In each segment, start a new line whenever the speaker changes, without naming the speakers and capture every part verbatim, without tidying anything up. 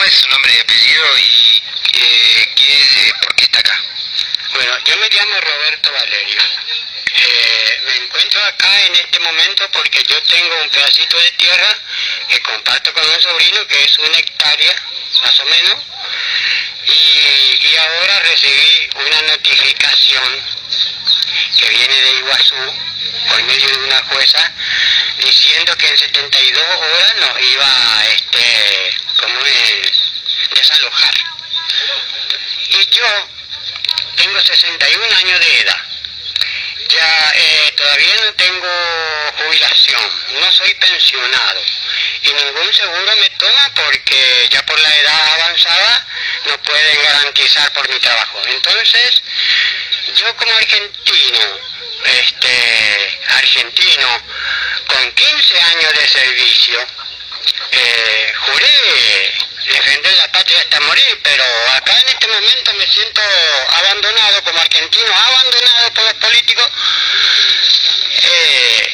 ¿Cuál es su nombre y apellido y eh, qué, por qué está acá?
Bueno, yo me llamo Roberto Valerio. Eh, me encuentro acá en este momento porque yo tengo un pedacito de tierra que comparto con un sobrino que es una hectárea, más o menos, y, y ahora recibí una notificación que viene de Iguazú por medio de una jueza diciendo que en setenta y dos horas nos iba a este, ¿cómo es? desalojar. Y yo tengo sesenta y un años de edad. Ya eh, todavía no tengo jubilación, no soy pensionado y ningún seguro me toma porque ya por la edad avanzada no pueden garantizar por mi trabajo. Entonces, yo como argentino, este, argentino con quince años de servicio, eh, juré defender la patria hasta morir, pero acá en este momento me siento abandonado como argentino, abandonado por los políticos, eh,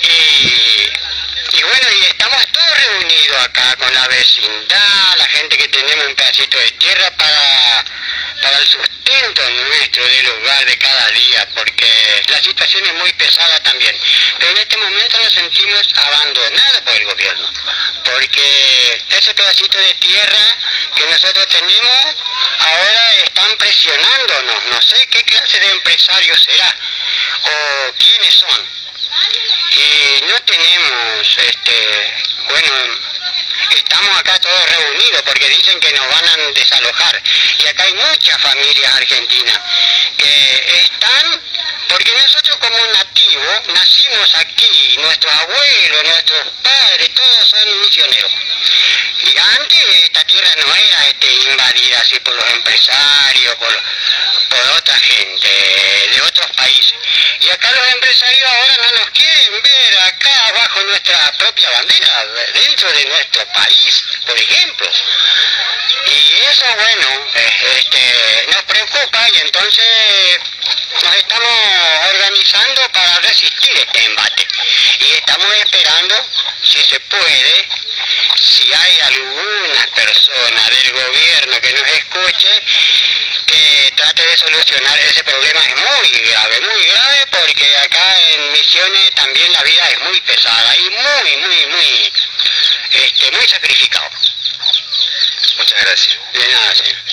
y, y bueno, y estamos todos reunidos acá con la vecindad, la gente que tenemos un pedacito de tierra para, para el sustento nuestro del hogar de cada día, porque la situación es muy pesada también, pero en este momento nos sentimos abandonados por el gobierno, porque ese pedacito de tierra que nosotros tenemos ahora están presionándonos, no sé qué clase de empresarios será o quiénes son, y no tenemos, este, bueno, estamos acá todos reunidos porque dicen que nos van a desalojar, y acá hay muchas familias argentinas que están, porque nosotros como nativos nacimos aquí, nuestros abuelos, nuestros padres, todos son misioneros. Y antes esta tierra no era este, invadida así por los empresarios, por, por otra gente de otros países. Y acá los empresarios ahora no nos quieren ver acá bajo nuestra propia bandera, dentro de nuestro país, por ejemplo. Y eso, bueno, este, nos preocupa y entonces nos estamos organizando para resistir este embate. Y estamos esperando, si se puede, si hay alguna persona del gobierno que nos escuche, que trate de solucionar ese problema. Es muy grave, muy grave, porque acá en Misiones también la vida es muy pesada y muy, muy, muy, este, muy sacrificado.
Muchas gracias.
De nada, señor.